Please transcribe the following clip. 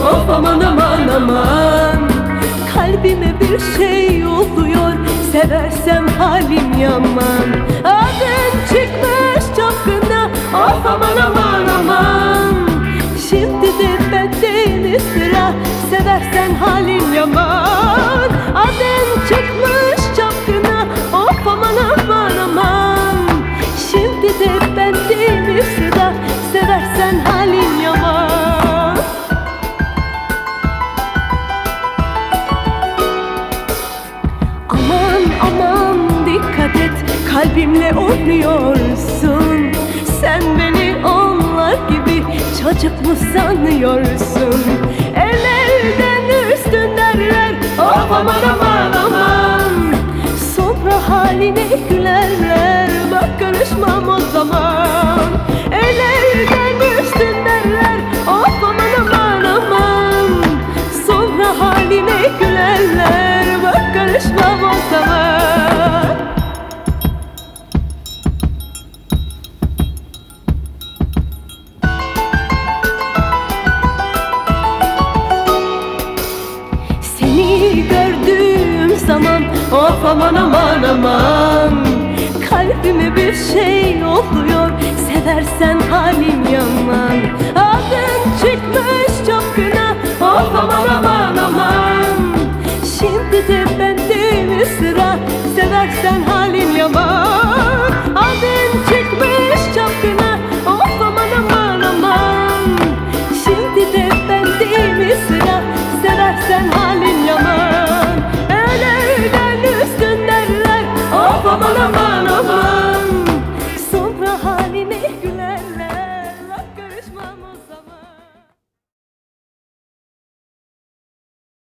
of aman aman aman. Kalbime bir şey oluyor, seversem halim yaman. Adın çıkmış çapkına, of aman aman aman. Şimdi de bendeyim sıra, seversen halim yaman. Adın çıkmış çapkına, of aman aman aman. Şimdi de bendeyim sıra, seversen halim yaman. Aman aman dikkat et, kalbimle oynuyorsun. Sen beni onlar gibi çocuk mu sanıyorsun? Ellerden üstün derler, of aman aman aman. Sonra haline gülerler, bak karışmam o zaman. Ellerden üstün derler, of aman aman aman. Sonra haline gülerler, bak karışmam o zaman. Seni gördüğüm zaman, of aman aman aman. Kalbime bir şey oluyor, seversen halim yaman. Adın çıkmış çapkına, of aman aman aman. Şimdi de bendeyim sıra, seversen halim yaman. Adın çıkmış çapkına, of aman aman aman. Şimdi de bendeyim sıra, seversen halim yaman. Ellerden üstün derler, of aman aman.